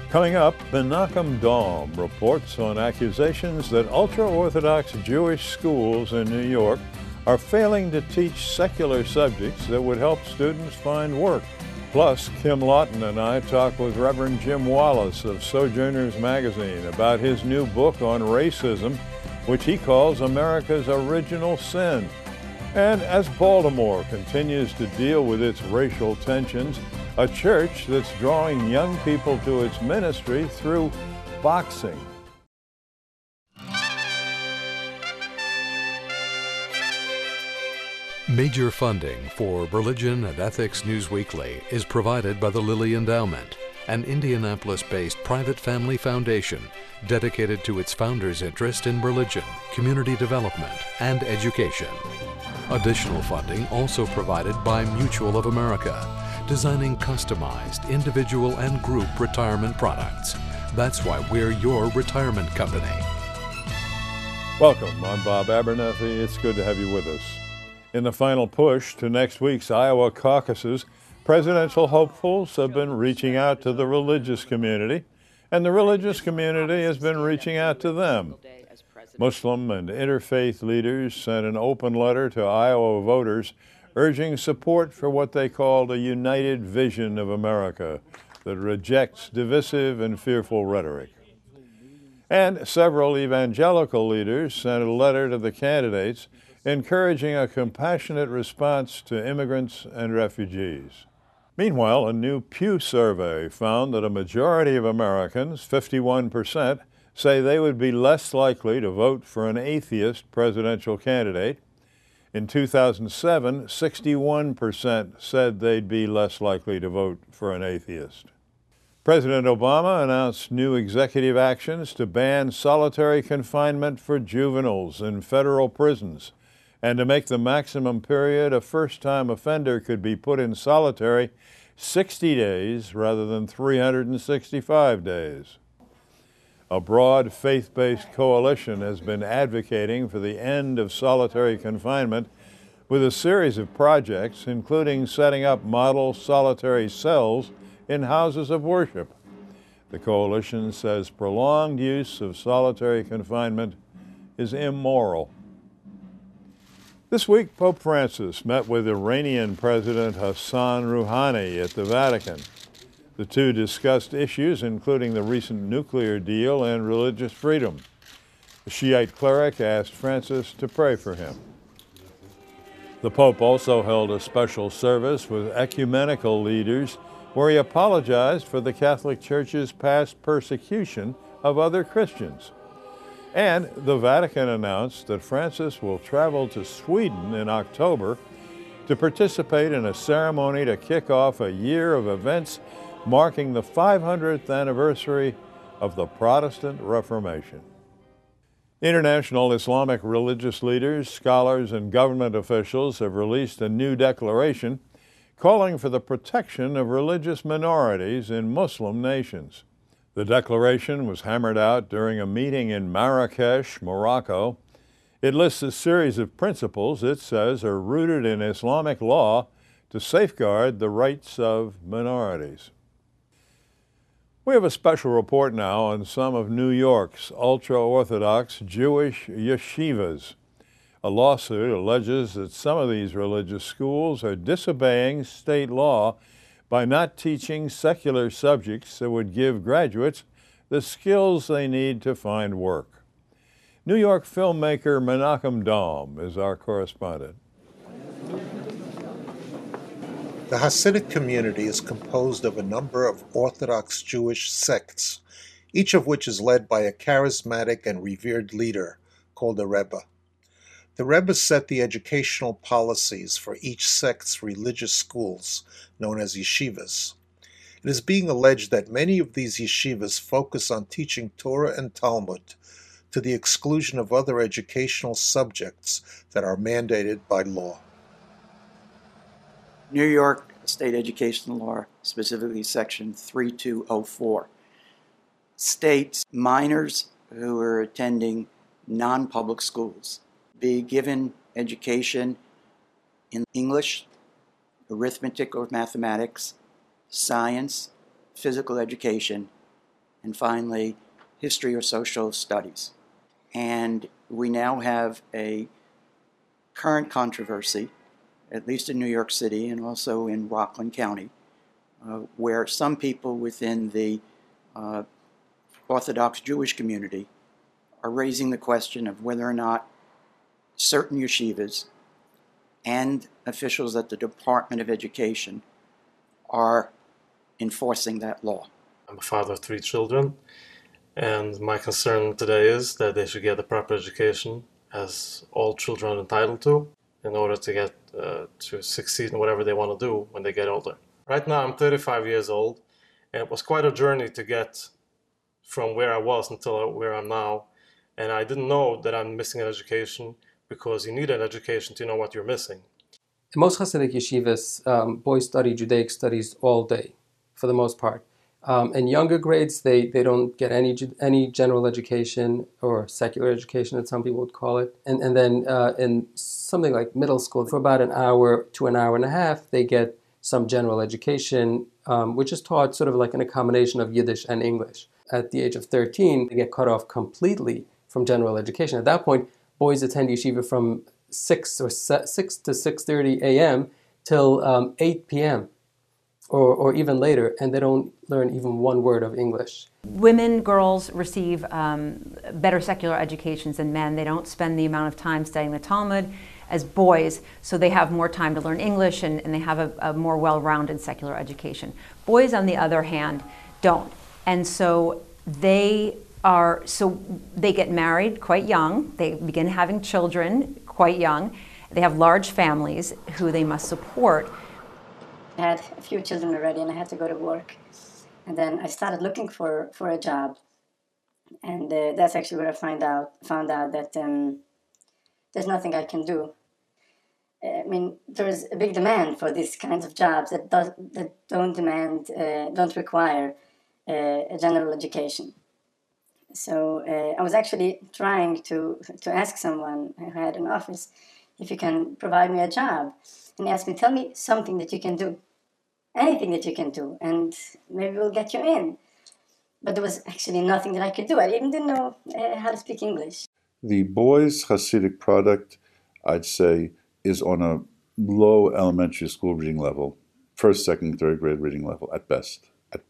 Coming up, Menachem Daum reports on accusations that ultra-Orthodox Jewish schools in New York are failing to teach secular subjects that would help students find work. Plus, Kim Lawton and I talk with Reverend Jim Wallace of Sojourners Magazine about his new book on racism, which he calls America's Original Sin. And as Baltimore continues to deal with its racial tensions, a church that's drawing young people to its ministry through boxing. Major funding for Religion and Ethics News Weekly is provided by the Lilly Endowment, an Indianapolis-based private family foundation dedicated to its founders' interest in religion, community development, and education. Additional funding also provided by Mutual of America, designing customized individual and group retirement products. That's why we're your retirement company. Welcome, I'm Bob Abernethy. It's good to have you with us. In the final push to next week's Iowa caucuses, presidential hopefuls have been reaching out to the religious community, and the religious community has been reaching out to them. Muslim and interfaith leaders sent an open letter to Iowa voters urging support for what they called a united vision of America that rejects divisive and fearful rhetoric. And several evangelical leaders sent a letter to the candidates encouraging a compassionate response to immigrants and refugees. Meanwhile, a new Pew survey found that a majority of Americans, 51%, say they would be less likely to vote for an atheist presidential candidate. In 2007, 61% said they'd be less likely to vote for an atheist. President Obama announced new executive actions to ban solitary confinement for juveniles in federal prisons and to make the maximum period a first-time offender could be put in solitary 60 days rather than 365 days. A broad faith-based coalition has been advocating for the end of solitary confinement with a series of projects, including setting up model solitary cells in houses of worship. The coalition says prolonged use of solitary confinement is immoral. This week, Pope Francis met with Iranian President Hassan Rouhani at the Vatican. The two discussed issues including the recent nuclear deal and religious freedom. The Shiite cleric asked Francis to pray for him. The Pope also held a special service with ecumenical leaders where he apologized for the Catholic Church's past persecution of other Christians. And the Vatican announced that Francis will travel to Sweden in October to participate in a ceremony to kick off a year of events marking the 500th anniversary of the Protestant Reformation. International Islamic religious leaders, scholars, and government officials have released a new declaration calling for the protection of religious minorities in Muslim nations. The declaration was hammered out during a meeting in Marrakesh, Morocco. It lists a series of principles it says are rooted in Islamic law to safeguard the rights of minorities. We have a special report now on some of New York's ultra-Orthodox Jewish yeshivas. A lawsuit alleges that some of these religious schools are disobeying state law by not teaching secular subjects that would give graduates the skills they need to find work. New York filmmaker Menachem Daum is our correspondent. The Hasidic community is composed of a number of Orthodox Jewish sects, each of which is led by a charismatic and revered leader called a Rebbe. The Rebbe set the educational policies for each sect's religious schools, known as yeshivas. It is being alleged that many of these yeshivas focus on teaching Torah and Talmud to the exclusion of other educational subjects that are mandated by law. New York State Education Law, specifically Section 3204, states minors who are attending non-public schools be given education in English, arithmetic or mathematics, science, physical education, and finally, history or social studies. And we now have a current controversy, at least in New York City and also in Rockland County, where some people within the Orthodox Jewish community are raising the question of whether or not certain yeshivas and officials at the Department of Education are enforcing that law. I'm a father of 3 children, and my concern today is that they should get the proper education, as all children are entitled to, in order to get to succeed in whatever they want to do when they get older. Right now I'm 35 years old, and it was quite a journey to get from where I was until where I'm now, and I didn't know that I'm missing an education, because you need an education to know what you're missing. In most Hasidic yeshivas, boys study Judaic studies all day, for the most part. In younger grades, they don't get any general education or secular education, as some people would call it. And then in something like middle school, for about an hour to an hour and a half, they get some general education, which is taught sort of like in a combination of Yiddish and English. At the age of 13, they get cut off completely from general education. At that point, boys attend yeshiva from 6 to 6:30 a.m. till 8 p.m. Or even later, and they don't learn even one word of English. Women, girls receive better secular educations than men. They don't spend the amount of time studying the Talmud as boys, so they have more time to learn English and they have a more well-rounded secular education. Boys, on the other hand, don't. And so they get married quite young. They begin having children quite young. They have large families who they must support. I had a few children already and I had to go to work. And then I started looking for a job. And that's actually where I found out that there's nothing I can do. I mean, there's a big demand for these kinds of jobs that don't require a general education. So I was actually trying to ask someone who had an office if you can provide me a job. And he asked me, tell me something that you can do, anything that you can do, and maybe we'll get you in. But there was actually nothing that I could do. I even didn't know how to speak English. The boys' Hasidic product, I'd say, is on a low elementary school reading level, first, second, third grade reading level at best,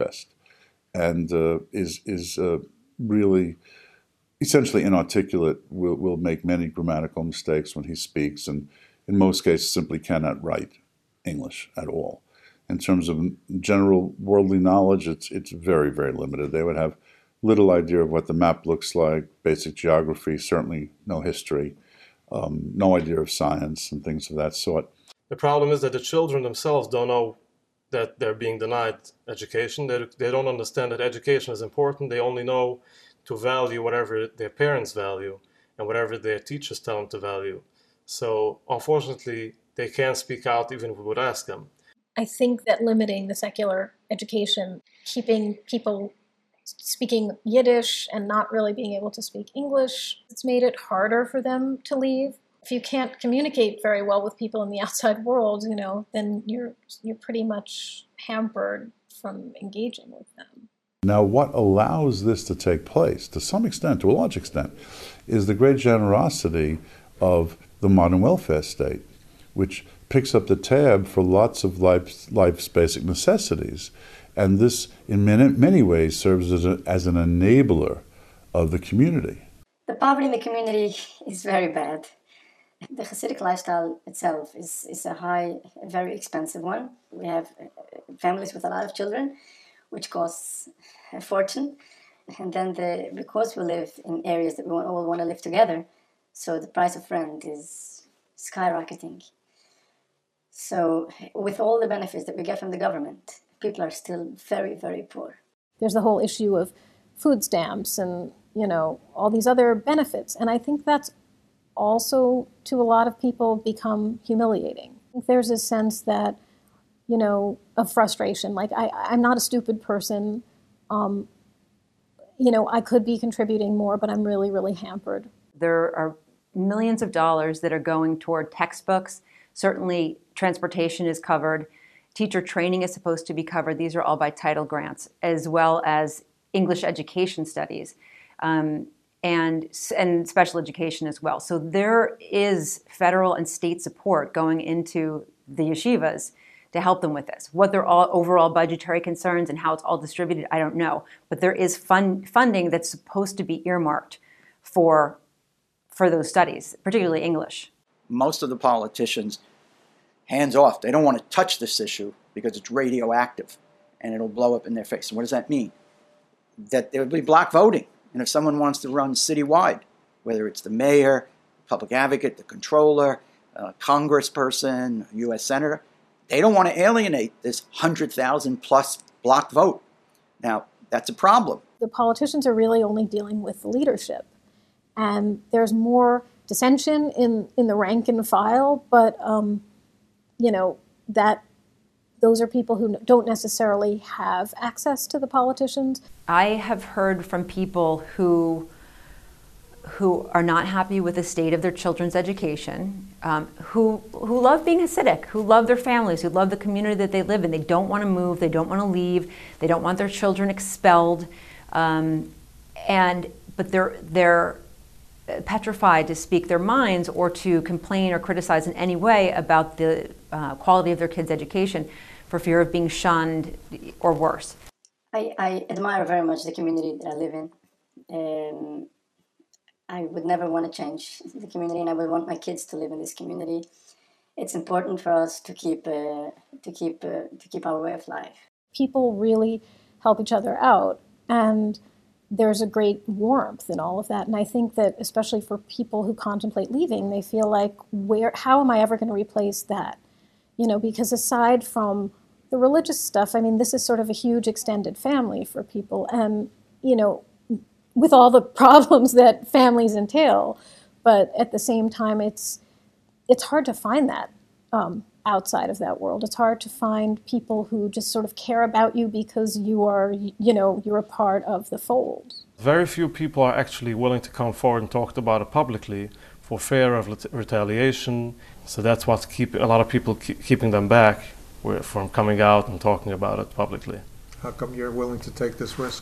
and is really essentially inarticulate, will make many grammatical mistakes when he speaks, and in most cases simply cannot write English at all. In terms of general worldly knowledge, it's very, very limited. They would have little idea of what the map looks like, basic geography, certainly no history, no idea of science and things of that sort. The problem is that the children themselves don't know that they're being denied education. They don't understand that education is important. They only know to value whatever their parents value and whatever their teachers tell them to value. So unfortunately, they can't speak out even if we would ask them. I think that limiting the secular education, keeping people speaking Yiddish and not really being able to speak English, it's made it harder for them to leave. If you can't communicate very well with people in the outside world, then you're pretty much hampered from engaging with them. Now, what allows this to take place, to some extent, to a large extent, is the great generosity of the modern welfare state, which picks up the tab for lots of life's basic necessities. And this, in many ways, serves as an enabler of the community. The poverty in the community is very bad. The Hasidic lifestyle itself is a very expensive one. We have families with a lot of children, which costs a fortune. And then because we live in areas that we all want to live together, so the price of rent is skyrocketing. So with all the benefits that we get from the government, people are still very, very poor. There's the whole issue of food stamps and, all these other benefits. And I think that's also, to a lot of people, become humiliating. I think there's a sense that, of frustration. Like, I'm not a stupid person. I could be contributing more, but I'm really, really hampered. There are millions of dollars that are going toward textbooks. Certainly, transportation is covered. Teacher training is supposed to be covered. These are all by title grants, as well as English education studies, and special education as well. So there is federal and state support going into the yeshivas to help them with this. What their overall budgetary concerns and how it's all distributed, I don't know. But there is funding that's supposed to be earmarked for those studies, particularly English. Most of the politicians, hands off. They don't want to touch this issue because it's radioactive and it'll blow up in their face. And what does that mean? That there will be block voting. And if someone wants to run citywide, whether it's the mayor, public advocate, the controller, congressperson, U.S. senator, they don't want to alienate this 100,000 plus block vote. Now, that's a problem. The politicians are really only dealing with the leadership. And there's more dissension in the rank and file, but, that those are people who don't necessarily have access to the politicians. I have heard from people who are not happy with the state of their children's education, who love being Hasidic, who love their families, who love the community that they live in. They don't want to move, they don't want to leave, they don't want their children expelled, but they're petrified to speak their minds or to complain or criticize in any way about the quality of their kids' education for fear of being shunned or worse. I admire very much the community that I live in. I would never want to change the community, and I would want my kids to live in this community. It's important for us to keep our way of life. People really help each other out, and there's a great warmth in all of that. And I think that especially for people who contemplate leaving, they feel like, how am I ever going to replace that? Because aside from the religious stuff, I mean, this is sort of a huge extended family for people. And, with all the problems that families entail, but at the same time, it's hard to find that outside of that world. It's hard to find people who just sort of care about you because you're a part of the fold. Very few people are actually willing to come forward and talk about it publicly for fear of retaliation. So that's what's keeping a lot of people keeping them back from coming out and talking about it publicly. How come you're willing to take this risk?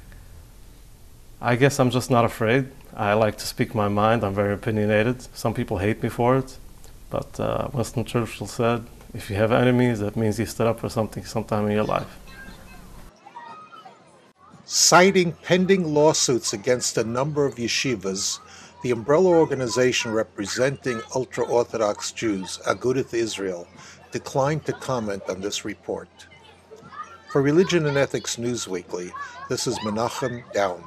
I guess I'm just not afraid. I like to speak my mind. I'm very opinionated. Some people hate me for it. But Winston Churchill said, if you have enemies, that means you stood up for something sometime in your life. Citing pending lawsuits against a number of yeshivas, the umbrella organization representing ultra-Orthodox Jews, Agudath Israel, declined to comment on this report. For Religion and Ethics Newsweekly, this is Menachem Daum.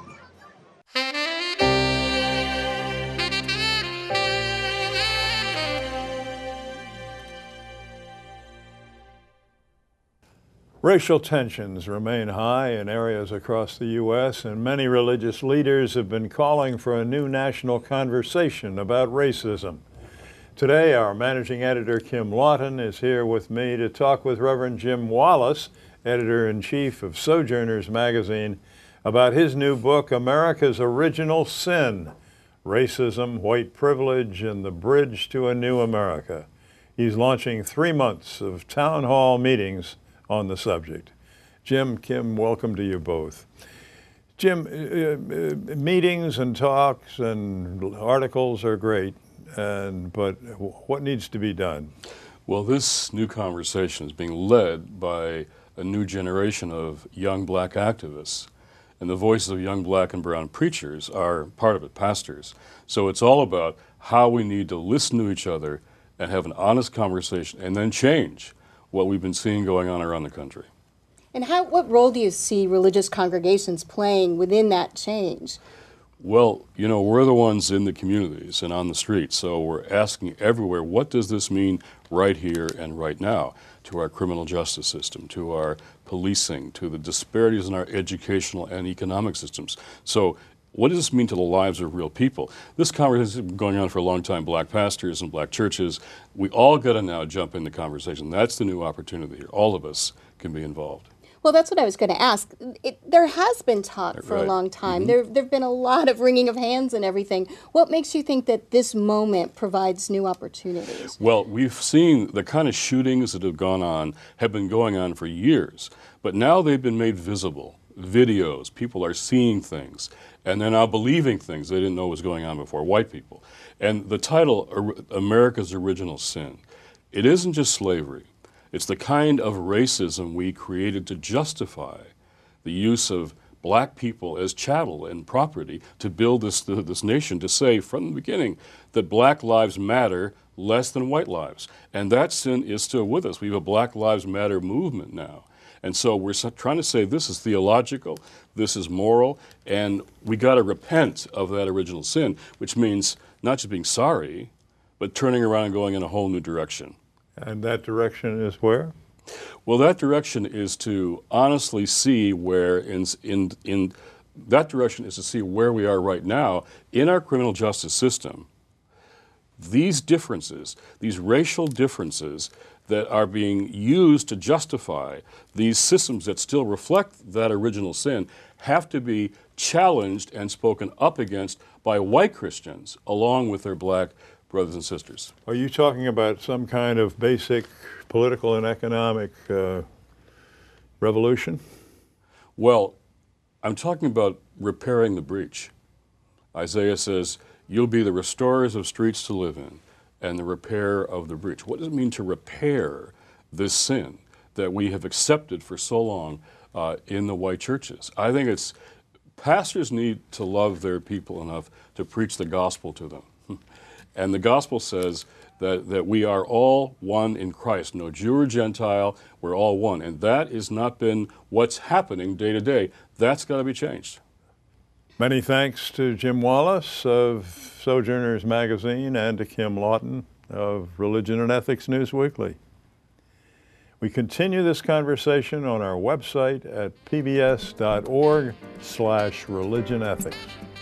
Racial tensions remain high in areas across the U.S., and many religious leaders have been calling for a new national conversation about racism. Today, our managing editor, Kim Lawton, is here with me to talk with Reverend Jim Wallis, editor-in-chief of Sojourners magazine, about his new book, America's Original Sin: Racism, White Privilege, and the Bridge to a New America. He's launching 3 months of town hall meetings on the subject. Jim, Kim, welcome to you both. Jim, meetings and talks and articles are great, but what needs to be done? Well, this new conversation is being led by a new generation of young black activists, and the voices of young black and brown preachers are part of it, pastors. So it's all about how we need to listen to each other and have an honest conversation and then change what we've been seeing going on around the country. And what role do you see religious congregations playing within that change? Well, we're the ones in the communities and on the streets, so we're asking everywhere, what does this mean right here and right now to our criminal justice system, to our policing, to the disparities in our educational and economic systems? So what does this mean to the lives of real people? This conversation has been going on for a long time, black pastors and black churches. We all got to now jump in the conversation. That's the new opportunity here. All of us can be involved. Well, that's what I was going to ask. There has been talk for a long time. Mm-hmm. There have been a lot of wringing of hands and everything. What makes you think that this moment provides new opportunities? Well, we've seen the kind of shootings that have been going on for years, but now they've been made visible. videos. People are seeing things, and they're now believing things they didn't know was going on before, white people. And the title, America's Original Sin, it isn't just slavery. It's the kind of racism we created to justify the use of black people as chattel and property to build this nation, to say from the beginning that black lives matter less than white lives. And that sin is still with us. We have a Black Lives Matter movement now. And so we're trying to say this is theological, this is moral, and we got to repent of that original sin, which means not just being sorry, but turning around and going in a whole new direction. And that direction is where? Well, that direction is to honestly see where that direction is to see where we are right now in our criminal justice system. These differences, these racial differences that are being used to justify these systems that still reflect that original sin have to be challenged and spoken up against by white Christians along with their black brothers and sisters. Are you talking about some kind of basic political and economic revolution? Well, I'm talking about repairing the breach. Isaiah says, "You'll be the restorers of streets to live in and the repair of the breach." What does it mean to repair this sin that we have accepted for so long in the white churches? I think pastors need to love their people enough to preach the gospel to them. And the gospel says that we are all one in Christ. No Jew or Gentile, we're all one. And that has not been what's happening day to day. That's got to be changed. Many thanks to Jim Wallace of Sojourners Magazine and to Kim Lawton of Religion and Ethics News Weekly. We continue this conversation on our website at pbs.org/religionethics.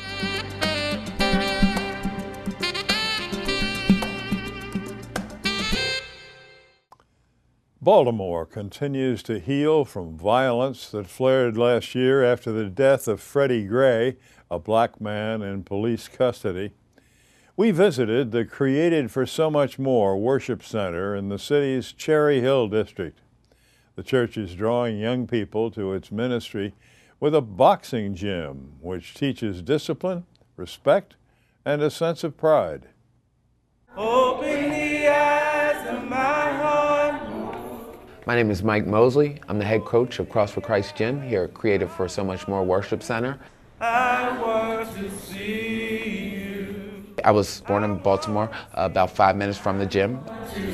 Baltimore continues to heal from violence that flared last year after the death of Freddie Gray, a black man in police custody. We visited the Created for So Much More worship center in the city's Cherry Hill district. The church is drawing young people to its ministry with a boxing gym, which teaches discipline, respect, and a sense of pride. Open the eyes of my heart. My name is Mike Mosley. I'm the head coach of Cross for Christ Gym here at Creative for So Much More Worship Center. I want to see you. I was born in Baltimore, about 5 minutes from the gym.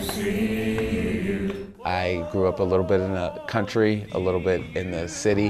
I grew up a little bit in the country, a little bit in the city.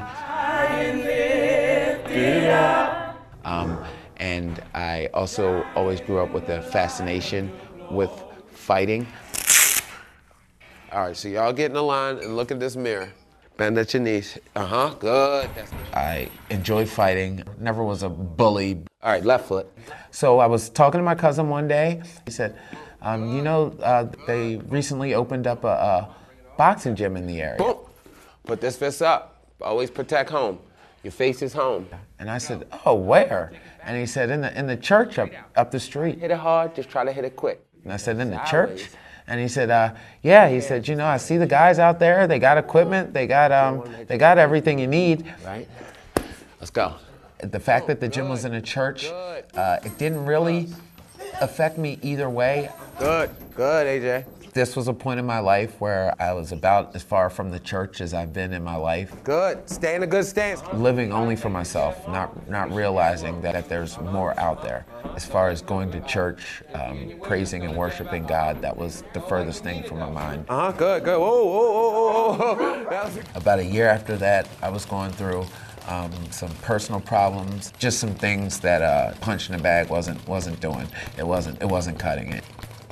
And I also always grew up with a fascination with fighting. All right, so y'all get in the line and look at this mirror. Bend at your knees. Good. I enjoy fighting, never was a bully. All right, left foot. So I was talking to my cousin one day. He said, they recently opened up a boxing gym in the area. Boom. Put this fist up. Always protect home. Your face is home. And I said, oh, where? And he said, in the church up the street. Hit it hard, just try to hit it quick. And I said, in the church? And he said, yeah. He said, I see the guys out there. They got equipment. They got everything you need. Right. Let's go. The fact that the gym was in a church, it didn't really affect me either way. Good, AJ. This was a point in my life where I was about as far from the church as I've been in my life. Good. Stay in a good stance. Living only for myself, not realizing that there's more out there. As far as going to church, praising and worshiping God, that was the furthest thing from my mind. Good. Whoa. About a year after that, I was going through some personal problems, just some things that punch in the bag wasn't doing. It wasn't cutting it.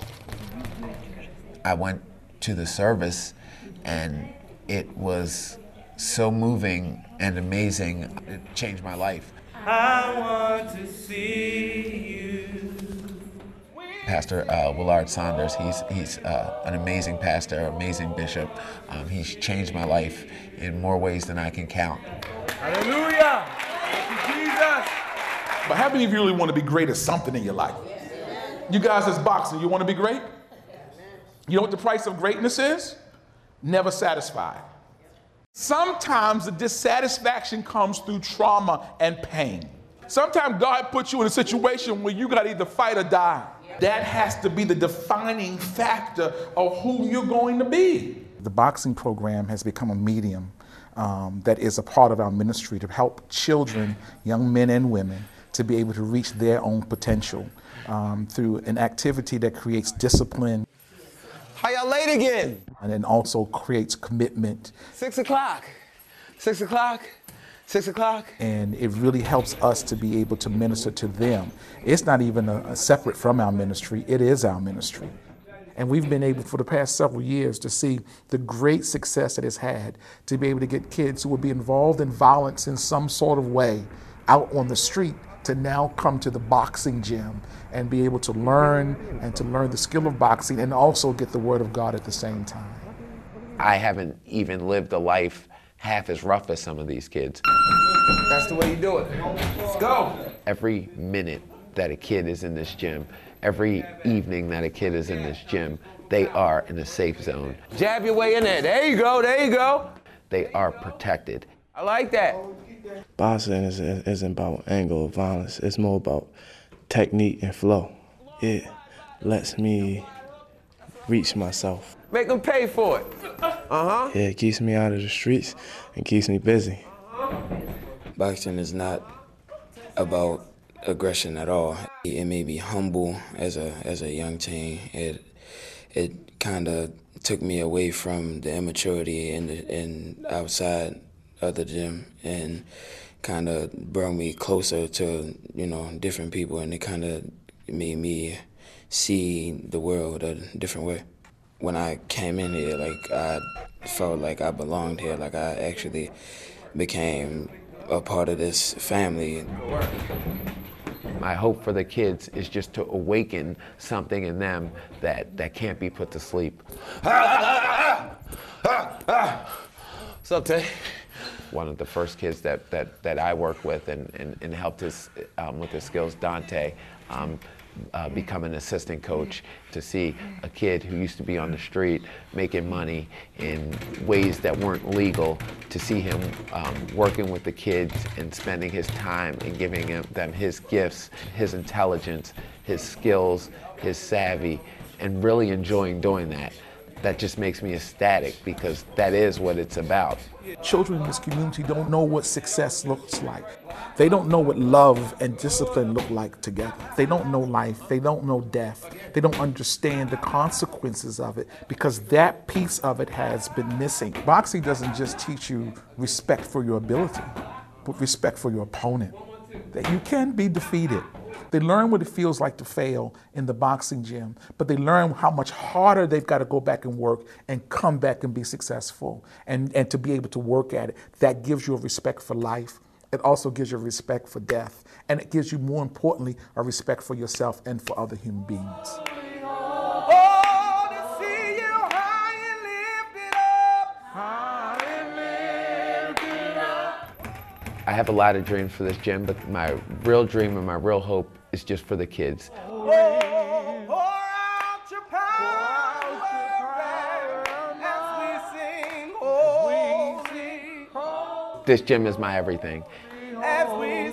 I went to the service, and it was so moving and amazing. It changed my life. I want to see you. Pastor Willard Saunders, he's an amazing pastor, amazing bishop. He's changed my life in more ways than I can count. Hallelujah! Thank you, Jesus! But how many of you really want to be great at something in your life? You guys that's boxing, you want to be great? You know what the price of greatness is? Never satisfied. Sometimes the dissatisfaction comes through trauma and pain. Sometimes God puts you in a situation where you gotta either fight or die. That has to be the defining factor of who you're going to be. The boxing program has become a medium that is a part of our ministry to help children, young men and women, to be able to reach their own potential through an activity that creates discipline. How y'all late again? And then also creates commitment. 6 o'clock. 6 o'clock. 6 o'clock. And it really helps us to be able to minister to them. It's not even a separate from our ministry, it is our ministry. And we've been able for the past several years to see the great success it has had to be able to get kids who will be involved in violence in some sort of way out on the street to now come to the boxing gym and be able to learn the skill of boxing and also get the word of God at the same time. I haven't even lived a life half as rough as some of these kids. That's the way you do it. Let's go. Every minute that a kid is in this gym, every evening that a kid is in this gym, they are in a safe zone. Jab your way in there. There you go, there you go. They are protected. I like that. Boxing isn't about angle or violence. It's more about technique and flow. It lets me reach myself. Make them pay for it. Uh-huh. Yeah, it keeps me out of the streets and keeps me busy. Boxing is not about aggression at all. It made me humble as a young teen. It kind of took me away from the immaturity and outside of the gym and kind of brought me closer to, different people, and it kind of made me see the world a different way. When I came in here, I felt like I belonged here, like I actually became a part of this family. My hope for the kids is just to awaken something in them that can't be put to sleep. What's up, Tay? One of the first kids that I worked with and helped us with his skills, Dante, become an assistant coach, to see a kid who used to be on the street making money in ways that weren't legal, to see him working with the kids and spending his time and giving them his gifts, his intelligence, his skills, his savvy, and really enjoying doing that. That just makes me ecstatic, because that is what it's about. Children in this community don't know what success looks like. They don't know what love and discipline look like together. They don't know life. They don't know death. They don't understand the consequences of it, because that piece of it has been missing. Boxing doesn't just teach you respect for your ability, but respect for your opponent. That you can be defeated. They learn what it feels like to fail in the boxing gym, but they learn how much harder they've got to go back and work and come back and be successful and to be able to work at it. That gives you a respect for life. It also gives you a respect for death. And it gives you, more importantly, a respect for yourself and for other human beings. I have a lot of dreams for this gym, but my real dream and my real hope is just for the kids. This gym is my everything. As we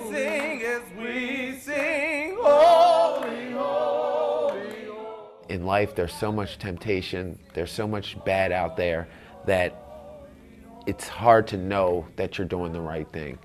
sing, holy, holy. In life, there's so much temptation, there's so much bad out there that it's hard to know that you're doing the right thing.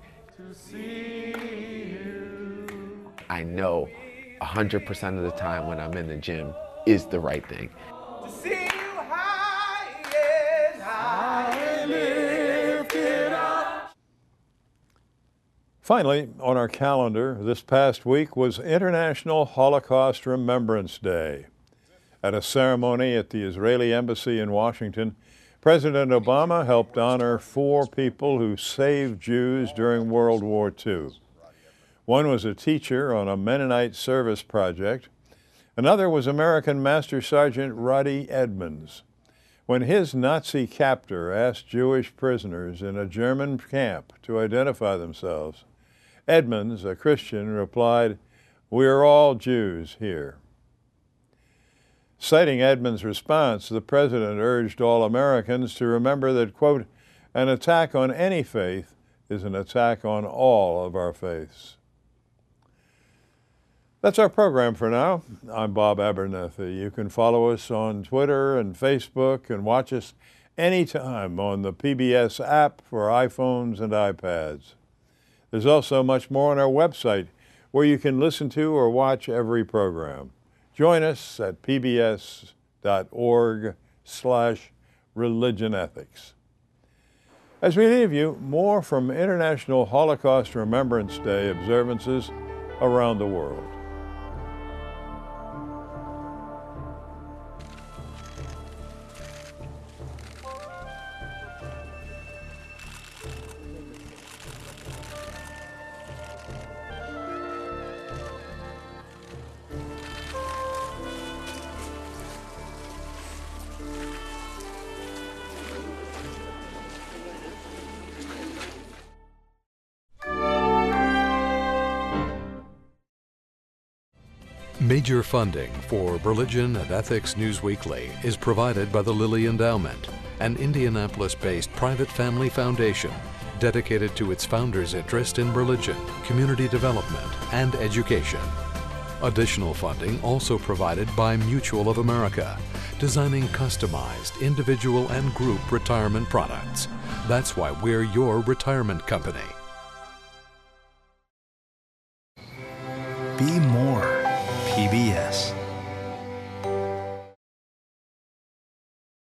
I know 100% of the time when I'm in the gym is the right thing. To see you high and high and lifted up. Finally, on our calendar, this past week was International Holocaust Remembrance Day. At a ceremony at the Israeli Embassy in Washington, President Obama helped honor 4 people who saved Jews during World War II. One was a teacher on a Mennonite service project. Another was American Master Sergeant Roddy Edmonds. When his Nazi captor asked Jewish prisoners in a German camp to identify themselves, Edmonds, a Christian, replied, "We are all Jews here." Citing Edmonds' response, the president urged all Americans to remember that, quote, An attack on any faith is an attack on all of our faiths. That's our program for now. I'm Bob Abernethy. You can follow us on Twitter and Facebook and watch us anytime on the PBS app for iPhones and iPads. There's also much more on our website where you can listen to or watch every program. Join us at pbs.org/religionethics. As we leave you, more from International Holocaust Remembrance Day observances around the world. Major funding for Religion and Ethics News Weekly is provided by the Lilly Endowment, an Indianapolis-based private family foundation dedicated to its founders' interest in religion, community development, and education. Additional funding also provided by Mutual of America, designing customized individual and group retirement products. That's why we're your retirement company. Be more PBS.